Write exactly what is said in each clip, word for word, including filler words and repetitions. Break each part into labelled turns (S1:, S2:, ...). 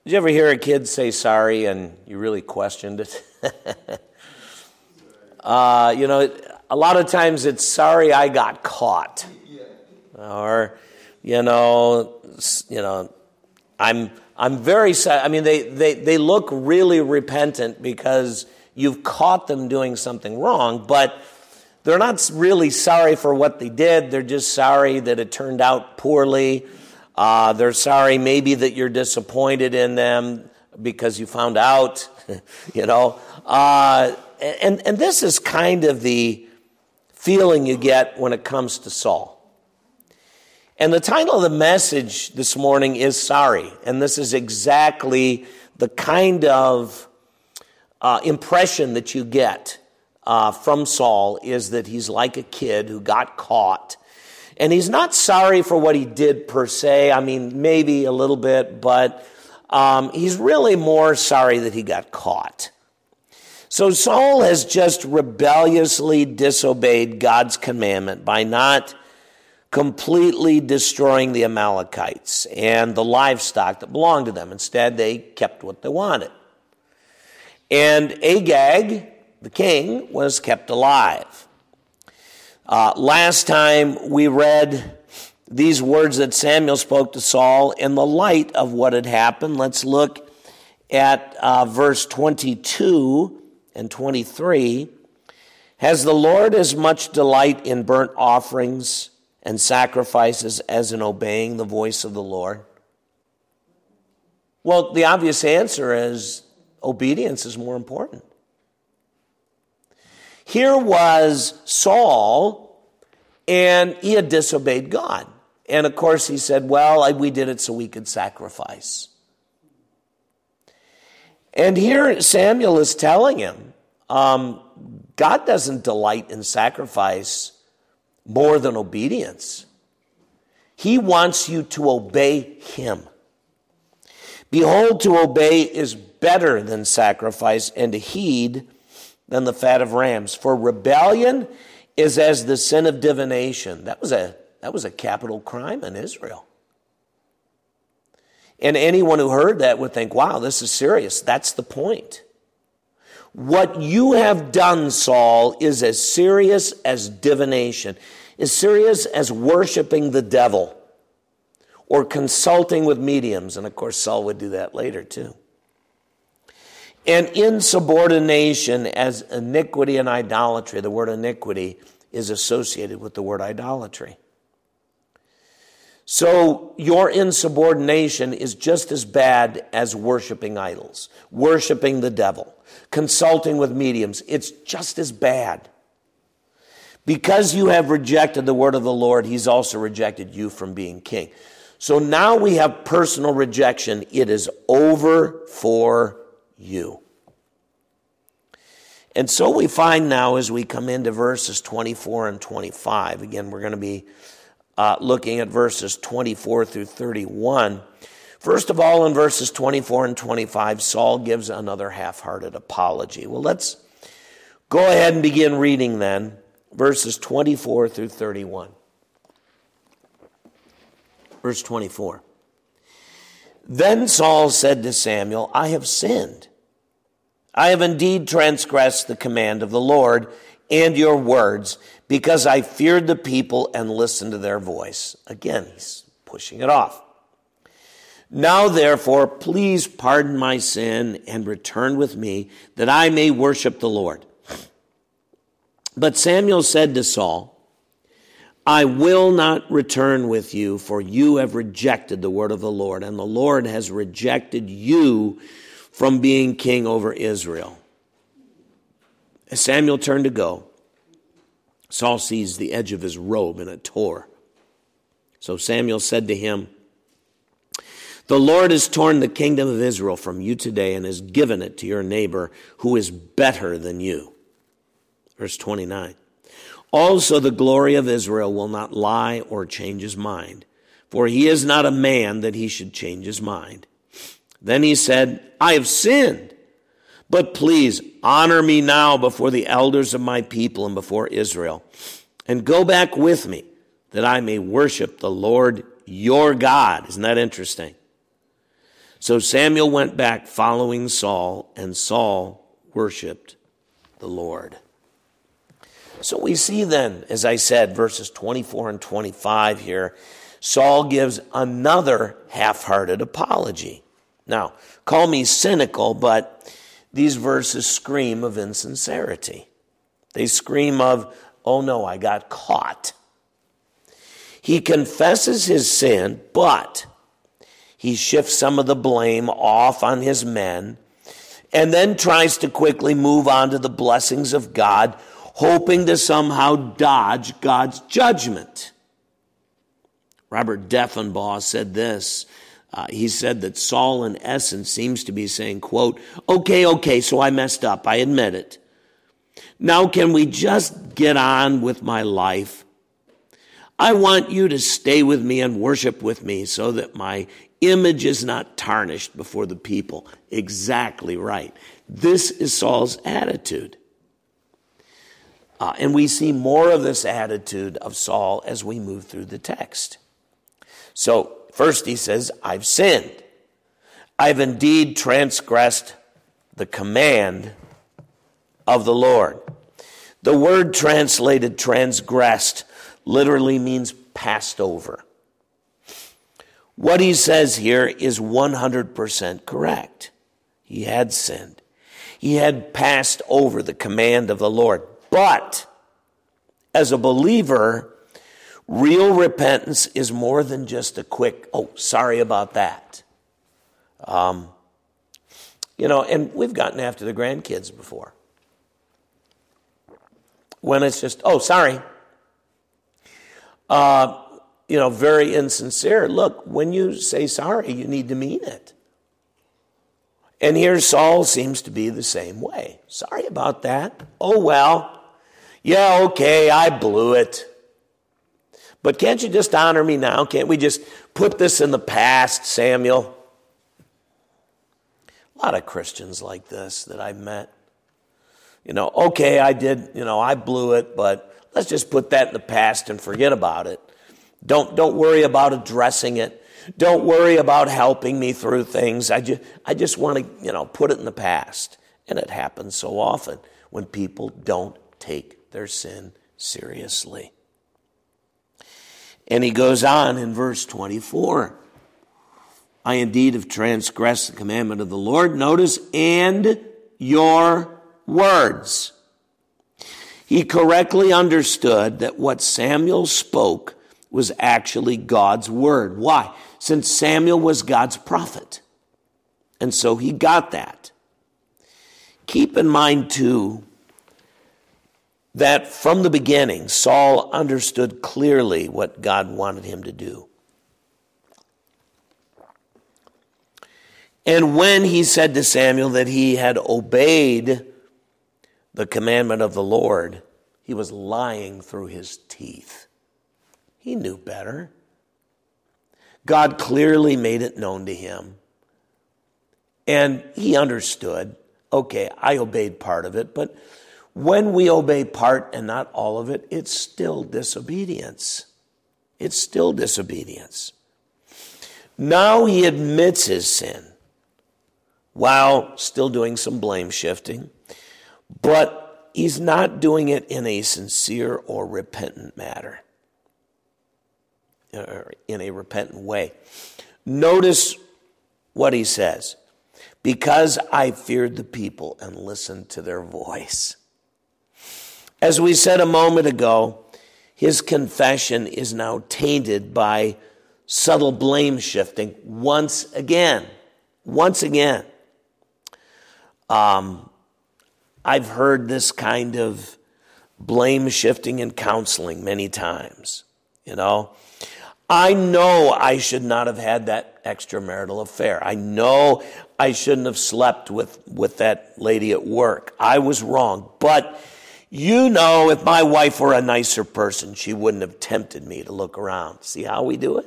S1: Did you ever hear a kid say sorry and you really questioned it? uh, you know, a lot of times it's sorry I got caught. Or, you know, you know, I'm I'm very sorry. I mean, they, they, they look really repentant because you've caught them doing something wrong, but they're not really sorry for what they did. They're just sorry that it turned out poorly. Uh, they're sorry maybe that you're disappointed in them because you found out, you know. Uh, and, and this is kind of the feeling you get when it comes to Saul. And the title of the message this morning is Sorry. And this is exactly the kind of uh, impression that you get uh, from Saul, is that he's like a kid who got caught. And he's not sorry for what he did per se. I mean, maybe a little bit, but um, he's really more sorry that he got caught. So Saul has just rebelliously disobeyed God's commandment by not completely destroying the Amalekites and the livestock that belonged to them. Instead, they kept what they wanted. And Agag, the king, was kept alive. Uh, last time we read these words that Samuel spoke to Saul in the light of what had happened. Let's look at uh, verse twenty-two and twenty-three. Has the Lord as much delight in burnt offerings and sacrifices as in obeying the voice of the Lord? Well, the obvious answer is obedience is more important. Here was Saul, and he had disobeyed God. And of course he said, well, we did it so we could sacrifice. And here Samuel is telling him, um, God doesn't delight in sacrifice more than obedience. He wants you to obey him. Behold, to obey is better than sacrifice, and to heed than the fat of rams. For rebellion is as the sin of divination. That was a that was a capital crime in Israel. And anyone who heard that would think, wow, this is serious. That's the point. What you have done, Saul, is as serious as divination, as serious as worshiping the devil or consulting with mediums. And of course, Saul would do that later too. And insubordination as iniquity and idolatry. The word iniquity is associated with the word idolatry. So your insubordination is just as bad as worshiping idols, worshiping the devil, consulting with mediums. It's just as bad. Because you have rejected the word of the Lord, he's also rejected you from being king. So now we have personal rejection. It is over for you. And so we find now as we come into verses twenty-four and twenty-five, again, we're going to be uh, looking at verses twenty-four through thirty-one. First of all, in verses twenty-four and twenty-five, Saul gives another half-hearted apology. Well, let's go ahead and begin reading then, verses twenty-four through thirty-one. Verse twenty-four. Then Saul said to Samuel, I have sinned. I have indeed transgressed the command of the Lord and your words, because I feared the people and listened to their voice. Again, he's pushing it off. Now, therefore, please pardon my sin and return with me, that I may worship the Lord. But Samuel said to Saul, I will not return with you, for you have rejected the word of the Lord, and the Lord has rejected you from being king over Israel. As Samuel turned to go, Saul seized the edge of his robe and it tore. So Samuel said to him, the Lord has torn the kingdom of Israel from you today and has given it to your neighbor who is better than you. Verse twenty-nine. Also the glory of Israel will not lie or change his mind, for he is not a man that he should change his mind. Then he said, I have sinned, but please honor me now before the elders of my people and before Israel, and go back with me that I may worship the Lord your God. Isn't that interesting? So Samuel went back following Saul, and Saul worshiped the Lord. So we see then, as I said, verses twenty-four and twenty-five here, Saul gives another half-hearted apology. Now, call me cynical, but these verses scream of insincerity. They scream of, oh no, I got caught. He confesses his sin, but he shifts some of the blame off on his men and then tries to quickly move on to the blessings of God, hoping to somehow dodge God's judgment. Robert Deffinbaugh said this. Uh, he said that Saul, in essence, seems to be saying, quote, okay, okay, so I messed up. I admit it. Now can we just get on with my life? I want you to stay with me and worship with me so that my image is not tarnished before the people. Exactly right. This is Saul's attitude. Uh, and we see more of this attitude of Saul as we move through the text. So, first he says, I've sinned. I've indeed transgressed the command of the Lord. The word translated transgressed literally means passed over. What he says here is one hundred percent correct. He had sinned. He had passed over the command of the Lord. But as a believer, real repentance is more than just a quick, oh, sorry about that. Um, you know, and we've gotten after the grandkids before. When it's just, oh, sorry. Uh, you know, very insincere. Look, when you say sorry, you need to mean it. And here Saul seems to be the same way. Sorry about that. Oh, well. Yeah, okay, I blew it. But can't you just honor me now? Can't we just put this in the past, Samuel? A lot of Christians like this that I've met. You know, okay, I did, you know, I blew it, but let's just put that in the past and forget about it. Don't don't worry about addressing it. Don't worry about helping me through things. I just I just want to, you know, put it in the past. And it happens so often when people don't take their sin seriously. And he goes on in verse twenty-four. I indeed have transgressed the commandment of the Lord. Notice, and your words. He correctly understood that what Samuel spoke was actually God's word. Why? Since Samuel was God's prophet. And so he got that. Keep in mind, too, that from the beginning, Saul understood clearly what God wanted him to do. And when he said to Samuel that he had obeyed the commandment of the Lord, he was lying through his teeth. He knew better. God clearly made it known to him. And he understood, okay, I obeyed part of it, but when we obey part and not all of it, it's still disobedience. It's still disobedience. Now he admits his sin while still doing some blame shifting, but he's not doing it in a sincere or repentant manner, or in a repentant way. Notice what he says. Because I feared the people and listened to their voice. As we said a moment ago, his confession is now tainted by subtle blame shifting once again. Once again. Um, I've heard this kind of blame shifting in counseling many times. You know, I know I should not have had that extramarital affair. I know I shouldn't have slept with, with that lady at work. I was wrong. But you know, if my wife were a nicer person, she wouldn't have tempted me to look around. See how we do it?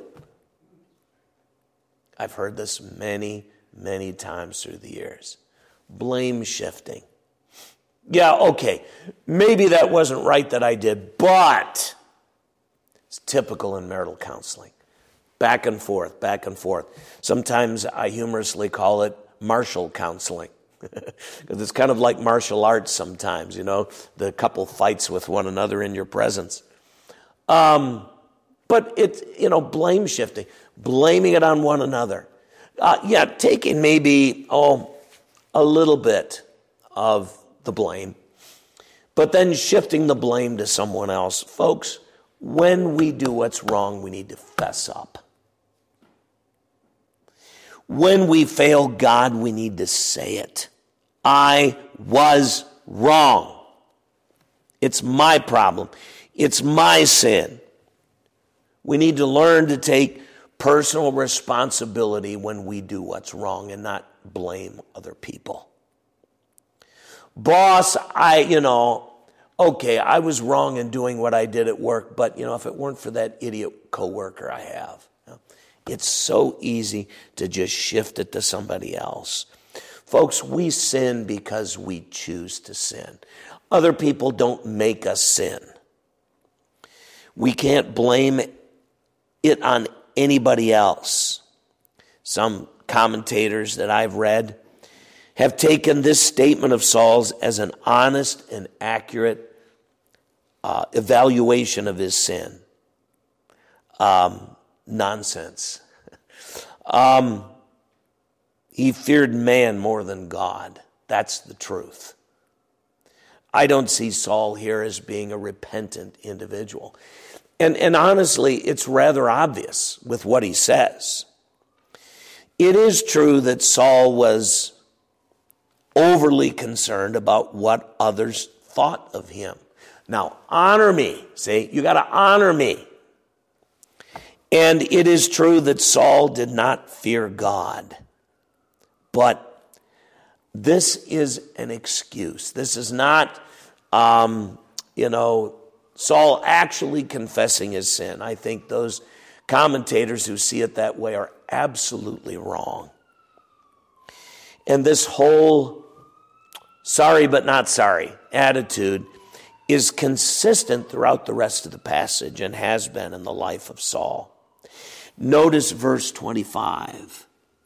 S1: I've heard this many, many times through the years. Blame shifting. Yeah, okay, maybe that wasn't right that I did, but it's typical in marital counseling. Back and forth, back and forth. Sometimes I humorously call it martial counseling. Because it's kind of like martial arts sometimes, you know. The couple fights with one another in your presence. Um, but it's, you know, blame shifting. Blaming it on one another. Uh, yeah, taking maybe, oh, a little bit of the blame. But then shifting the blame to someone else. Folks, when we do what's wrong, we need to fess up. When we fail God, we need to say it. I was wrong. It's my problem. It's my sin. We need to learn to take personal responsibility when we do what's wrong and not blame other people. Boss, I, you know, okay, I was wrong in doing what I did at work, but, you know, if it weren't for that idiot coworker I have, you know, it's so easy to just shift it to somebody else. Folks, we sin because we choose to sin. Other people don't make us sin. We can't blame it on anybody else. Some commentators that I've read have taken this statement of Saul's as an honest and accurate uh, evaluation of his sin. Um, nonsense. um, he feared man more than God. That's the truth. I don't see Saul here as being a repentant individual. And, and honestly, it's rather obvious with what he says. It is true that Saul was overly concerned about what others thought of him. Now, honor me. See, you got to honor me. And it is true that Saul did not fear God. But this is an excuse. This is not, um, you know, Saul actually confessing his sin. I think those commentators who see it that way are absolutely wrong. And this whole sorry but not sorry attitude is consistent throughout the rest of the passage and has been in the life of Saul. Notice verse twenty-five.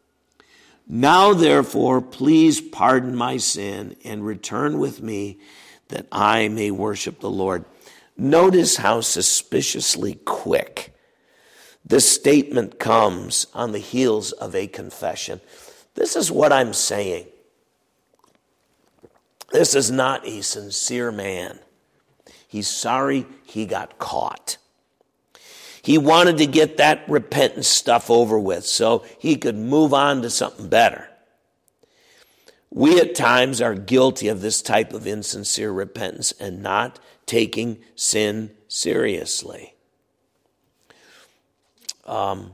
S1: Now therefore, please pardon my sin and return with me that I may worship the Lord. Notice how suspiciously quick this statement comes on the heels of a confession. This is what I'm saying. This is not a sincere man. He's sorry he got caught. He wanted to get that repentance stuff over with so he could move on to something better. We at times are guilty of this type of insincere repentance and not taking sin seriously. Um,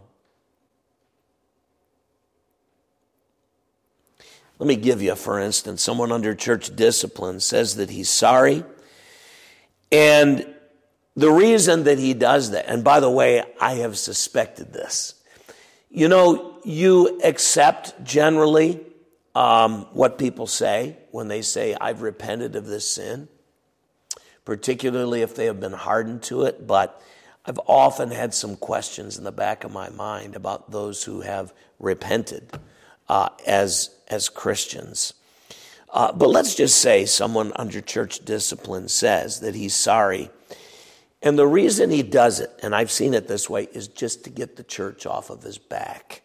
S1: let me give you, for instance, someone under church discipline says that he's sorry. And the reason that he does that, and by the way, I have suspected this. You know, you accept generally um, what people say when they say, I've repented of this sin, particularly if they have been hardened to it. But I've often had some questions in the back of my mind about those who have repented uh, as, as Christians. Uh, but let's just say someone under church discipline says that he's sorry. And the reason he does it, and I've seen it this way, is just to get the church off of his back.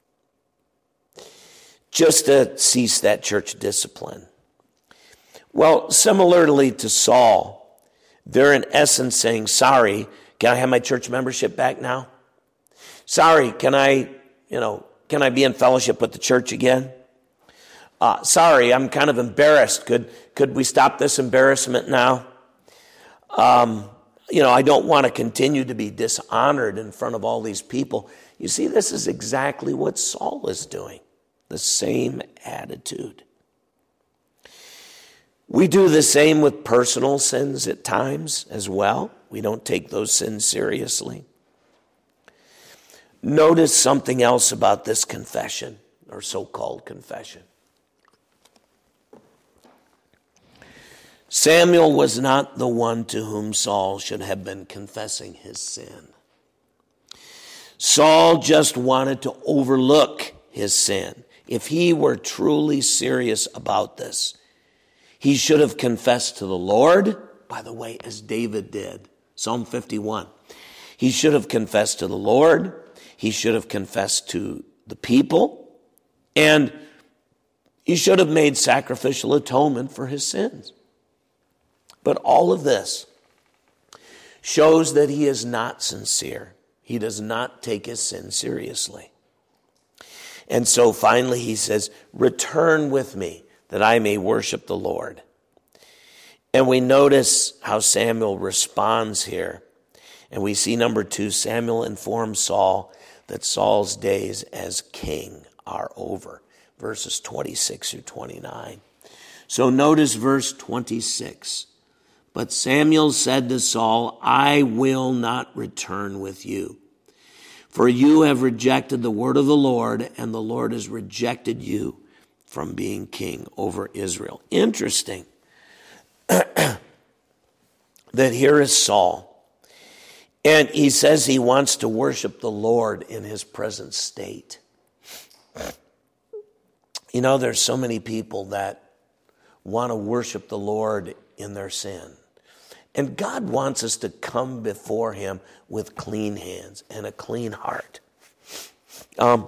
S1: Just to cease that church discipline. Well, similarly to Saul, they're in essence saying, sorry, can I have my church membership back now? Sorry, can I, you know, can I be in fellowship with the church again? Uh, sorry, I'm kind of embarrassed. Could could we stop this embarrassment now? Um, you know, I don't want to continue to be dishonored in front of all these people. You see, this is exactly what Saul is doing. The same attitude. We do the same with personal sins at times as well. We don't take those sins seriously. Notice something else about this confession, or so-called confession. Samuel was not the one to whom Saul should have been confessing his sin. Saul just wanted to overlook his sin. If he were truly serious about this, he should have confessed to the Lord, by the way, as David did. Psalm fifty-one. He should have confessed to the Lord. He should have confessed to the people. And he should have made sacrificial atonement for his sins. But all of this shows that he is not sincere. He does not take his sin seriously. And so finally he says, return with me that I may worship the Lord. And we notice how Samuel responds here. And we see number two, Samuel informs Saul that Saul's days as king are over. Verses twenty-six through twenty-nine. So notice verse twenty-six. But Samuel said to Saul, I will not return with you. For you have rejected the word of the Lord, and the Lord has rejected you from being king over Israel. Interesting that here is Saul. And he says he wants to worship the Lord in his present state. You know, there's so many people that want to worship the Lord in their sin. And God wants us to come before him with clean hands and a clean heart. Um,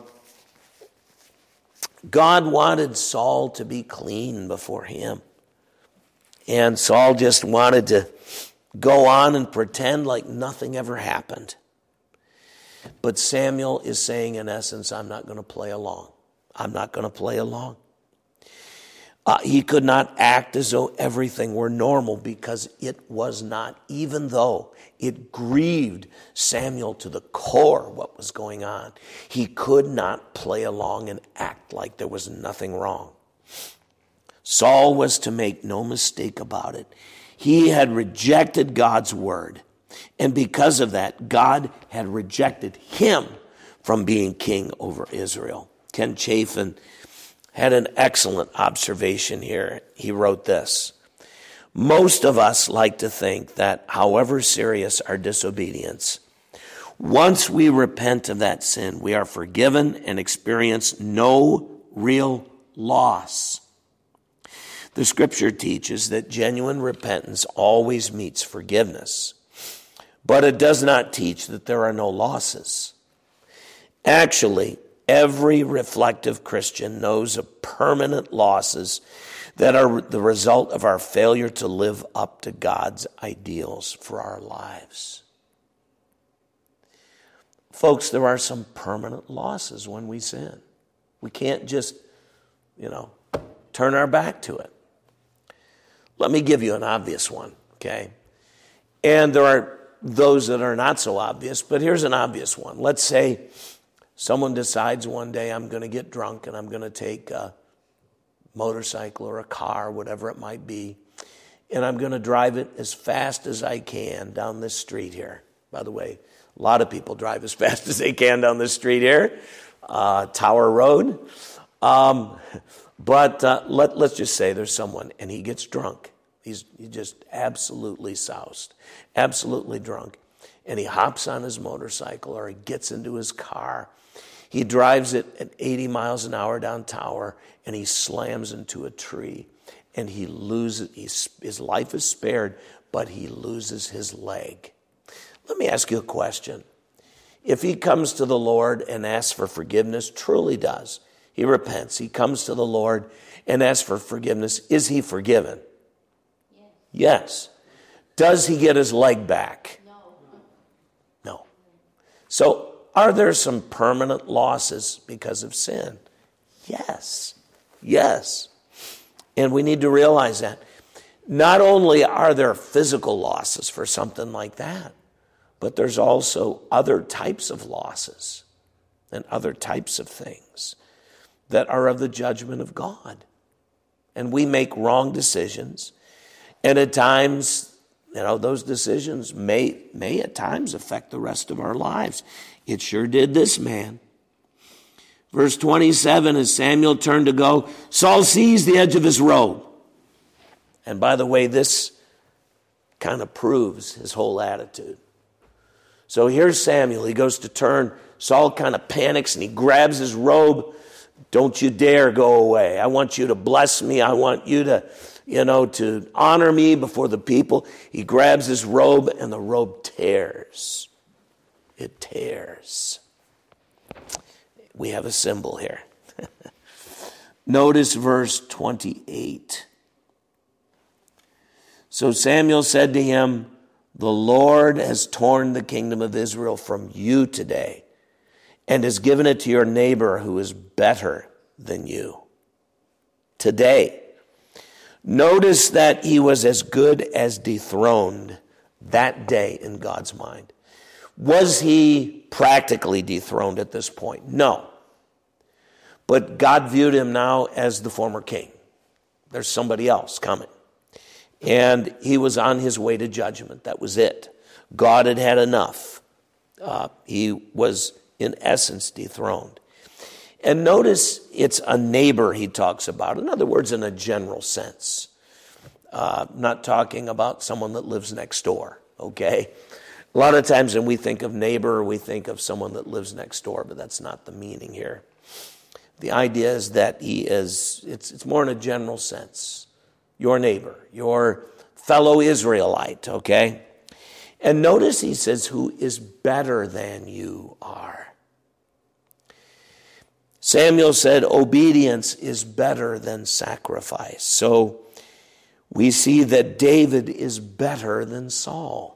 S1: God wanted Saul to be clean before him. And Saul just wanted to go on and pretend like nothing ever happened. But Samuel is saying, in essence, I'm not going to play along. I'm not going to play along. Uh, he could not act as though everything were normal because it was not, even though it grieved Samuel to the core what was going on. He could not play along and act like there was nothing wrong. Saul was to make no mistake about it. He had rejected God's word. And because of that, God had rejected him from being king over Israel. Ken Chafin had an excellent observation here. He wrote this. Most of us like to think that however serious our disobedience, once we repent of that sin, we are forgiven and experience no real loss. The scripture teaches that genuine repentance always meets forgiveness, but it does not teach that there are no losses. Actually, every reflective Christian knows of permanent losses that are the result of our failure to live up to God's ideals for our lives. Folks, there are some permanent losses when we sin. We can't just, you know, turn our back to it. Let me give you an obvious one, okay? And there are those that are not so obvious, but here's an obvious one. Let's say someone decides one day, I'm going to get drunk and I'm going to take a motorcycle or a car, whatever it might be, and I'm going to drive it as fast as I can down this street here. By the way, a lot of people drive as fast as they can down this street here, uh, Tower Road. Um, but uh, let, let's just say there's someone and he gets drunk. He's, he's just absolutely soused, absolutely drunk. And he hops on his motorcycle or he gets into his car. He drives it at eighty miles an hour down Tower, and he slams into a tree. And he loses, he's, his life is spared, but he loses his leg. Let me ask you a question. If he comes to the Lord and asks for forgiveness, truly does. He repents. He comes to the Lord and asks for forgiveness. Is he forgiven? Yes. Yes. Does he get his leg back? No. No. So, are there some permanent losses because of sin? Yes. Yes. And we need to realize that. Not only are there physical losses for something like that, but there's also other types of losses and other types of things that are of the judgment of God. And we make wrong decisions. And at times, you know, those decisions may, may at times affect the rest of our lives. It sure did this man. Verse twenty-seven, as Samuel turned to go, Saul seized the edge of his robe. And by the way, this kind of proves his whole attitude. So here's Samuel. He goes to turn. Saul kind of panics and he grabs his robe. Don't you dare go away. I want you to bless me. I want you to, you know, to honor me before the people. He grabs his robe and the robe tears. It tears. We have a symbol here. Notice verse twenty-eight. So Samuel said to him, the Lord has torn the kingdom of Israel from you today and has given it to your neighbor who is better than you. Today. Notice that he was as good as dethroned that day in God's mind. Was he practically dethroned at this point? No. But God viewed him now as the former king. There's somebody else coming. And he was on his way to judgment. That was it. God had had enough. Uh, he was, in essence, dethroned. And notice it's a neighbor he talks about. In other words, in a general sense. Uh, not talking about someone that lives next door, okay? A lot of times when we think of neighbor, we think of someone that lives next door, but that's not the meaning here. The idea is that he is, it's, it's more in a general sense. Your neighbor, your fellow Israelite, okay? And notice he says, who is better than you are. Samuel said, obedience is better than sacrifice. So we see that David is better than Saul.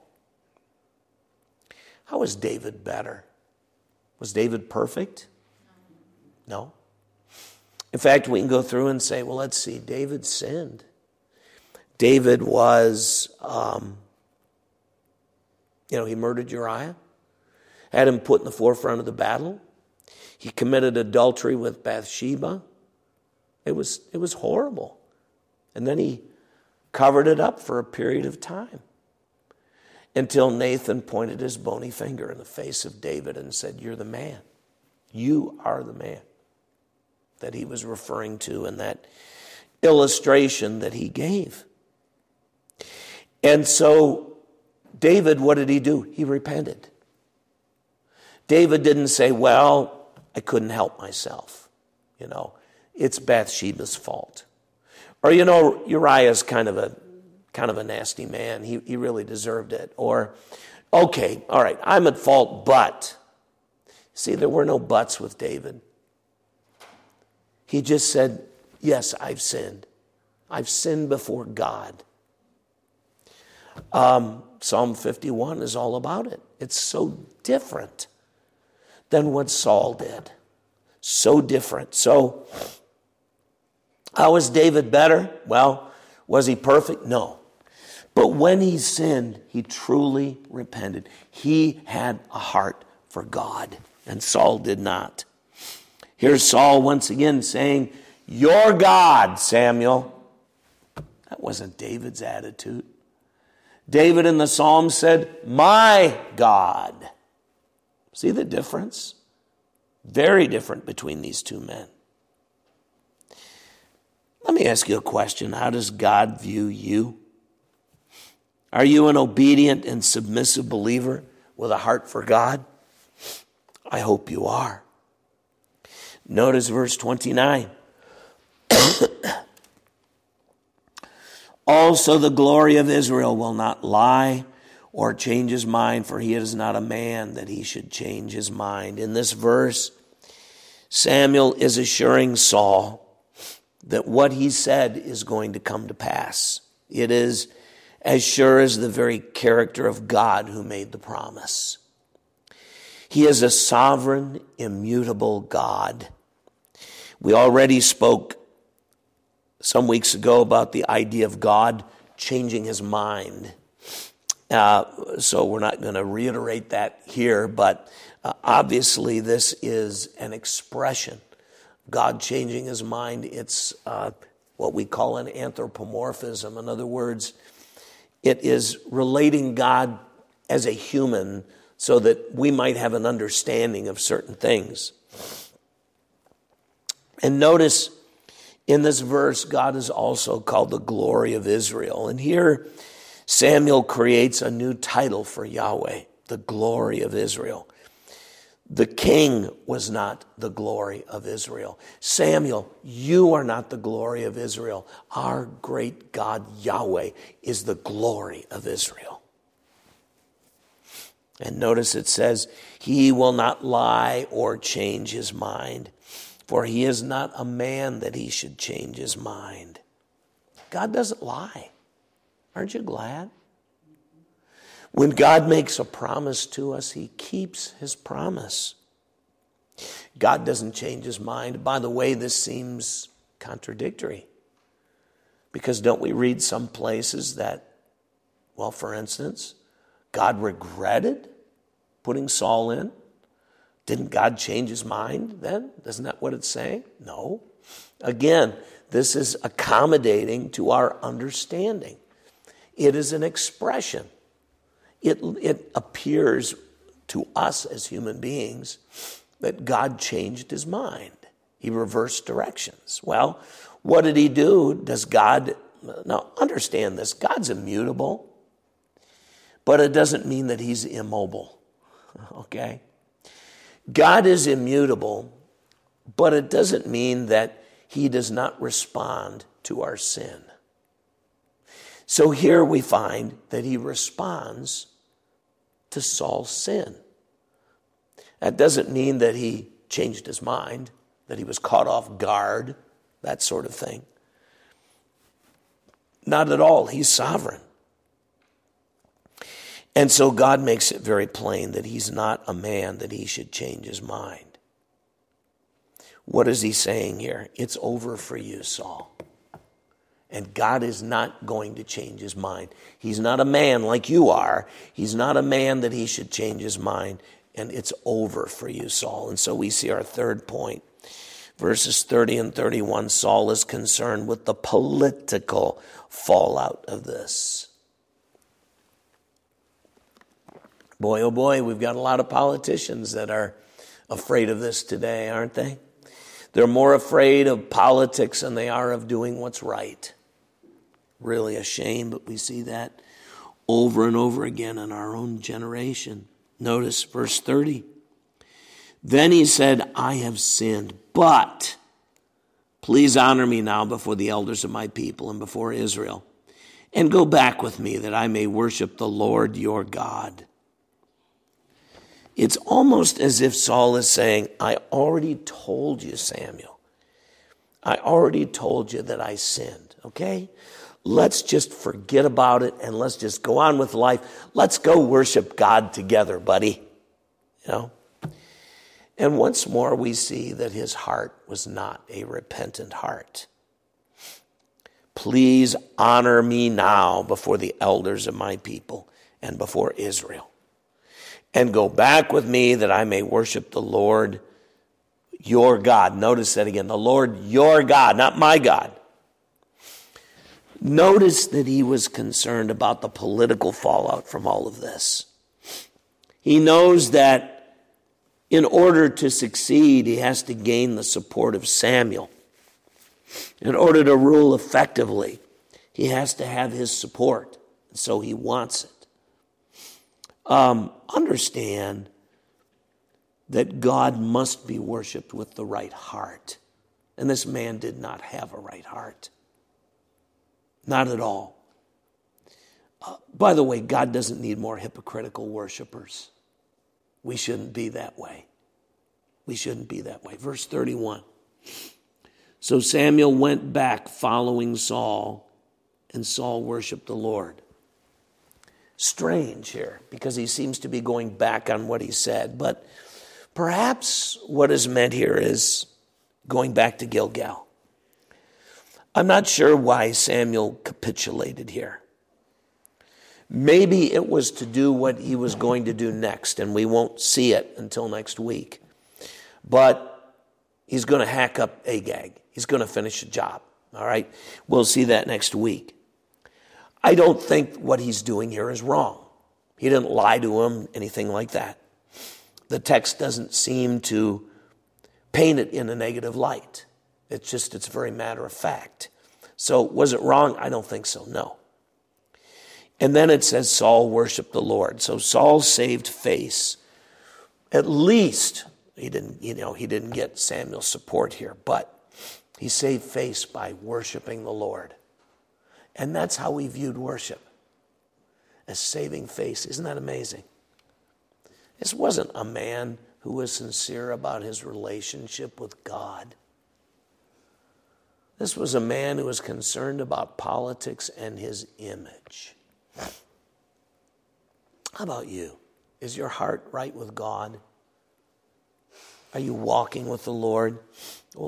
S1: How is David better? Was David perfect? No. In fact, we can go through and say, well, let's see, David sinned. David was, um, you know, he murdered Uriah, had him put in the forefront of the battle. He committed adultery with Bathsheba. It was, it was horrible. And then he covered it up for a period of time until Nathan pointed his bony finger in the face of David and said, you're the man. You are the man that he was referring to in that illustration that he gave. And so David, what did he do? He repented. David didn't say, well, I couldn't help myself. You know, it's Bathsheba's fault. Or, you know, Uriah's kind of a kind of a nasty man. He, he really deserved it. Or, okay, all right, I'm at fault, but. See, there were no buts with David. He just said, yes, I've sinned. I've sinned before God. Um, Psalm fifty-one is all about it. It's so different than what Saul did. So different. So, how was David better? Well, was he perfect? No. But when he sinned, he truly repented. He had a heart for God, and Saul did not. Here's Saul once again saying, your God, Samuel. That wasn't David's attitude. David in the Psalm said, my God. See the difference? Very different between these two men. Let me ask you a question. How does God view you? Are you an obedient and submissive believer with a heart for God? I hope you are. Notice verse twenty-nine. Also the glory of Israel will not lie or change his mind, for he is not a man that he should change his mind. In this verse, Samuel is assuring Saul that what he said is going to come to pass. It is as sure as the very character of God who made the promise. He is a sovereign, immutable God. We already spoke some weeks ago about the idea of God changing his mind. Uh, so we're not going to reiterate that here, but uh, obviously this is an expression. God changing his mind, it's uh, what we call an anthropomorphism. In other words, it is relating God as a human so that we might have an understanding of certain things. And notice in this verse, God is also called the glory of Israel. And here, Samuel creates a new title for Yahweh, the glory of Israel. The king was not the glory of Israel. Samuel, you are not the glory of Israel. Our great God Yahweh is the glory of Israel. And notice it says, he will not lie or change his mind, for he is not a man that he should change his mind. God doesn't lie. Aren't you glad? When God makes a promise to us, he keeps his promise. God doesn't change his mind. By the way, this seems contradictory. Because don't we read some places that, well, for instance, God regretted putting Saul in? Didn't God change his mind then? Isn't that what it's saying? No. Again, this is accommodating to our understanding. It is an expression. It, it appears to us as human beings that God changed his mind. He reversed directions. Well, what did he do? Does God, now understand this, God's immutable, but it doesn't mean that he's immobile, okay? God is immutable, but it doesn't mean that he does not respond to our sin. So here we find that he responds to Saul's sin. That doesn't mean that he changed his mind, that he was caught off guard, that sort of thing. Not at all. He's sovereign. And so God makes it very plain that he's not a man that he should change his mind. What is he saying here? It's over for you, Saul. And God is not going to change his mind. He's not a man like you are. He's not a man that he should change his mind. And it's over for you, Saul. And so we see our third point. Verses thirty and thirty-one, Saul is concerned with the political fallout of this. Boy, oh boy, we've got a lot of politicians that are afraid of this today, aren't they? They're more afraid of politics than they are of doing what's right. Really a shame, but we see that over and over again in our own generation. Notice verse thirty. Then he said, I have sinned, but please honor me now before the elders of my people and before Israel, and go back with me that I may worship the Lord your God. It's almost as if Saul is saying, I already told you, Samuel. I already told you that I sinned, okay? Let's just forget about it and let's just go on with life. Let's go worship God together, buddy. You know? And once more we see that his heart was not a repentant heart. Please honor me now before the elders of my people and before Israel. And go back with me that I may worship the Lord your God. Notice that again, the Lord your God, not my God. Notice that he was concerned about the political fallout from all of this. He knows that in order to succeed, he has to gain the support of Samuel. In order to rule effectively, he has to have his support. So he wants it. Um, understand that God must be worshiped with the right heart. And this man did not have a right heart. Not at all. Uh, by the way, God doesn't need more hypocritical worshipers. We shouldn't be that way. We shouldn't be that way. Verse thirty-one. So Samuel went back following Saul, and Saul worshiped the Lord. Strange here, because he seems to be going back on what he said. But perhaps what is meant here is going back to Gilgal. I'm not sure why Samuel capitulated here. Maybe it was to do what he was going to do next, and we won't see it until next week. But he's going to hack up Agag. He's going to finish the job. All right? We'll see that next week. I don't think what he's doing here is wrong. He didn't lie to him, anything like that. The text doesn't seem to paint it in a negative light. It's just, it's very matter of fact. So was it wrong? I don't think so, no. And then it says Saul worshiped the Lord. So Saul saved face At least he didn't, you know, he didn't get Samuel's support here, but he saved face by worshiping the Lord. And that's how we viewed worship, as saving face. Isn't that amazing? This wasn't a man who was sincere about his relationship with God. This was a man who was concerned about politics and his image. How about you? Is your heart right with God? Are you walking with the Lord?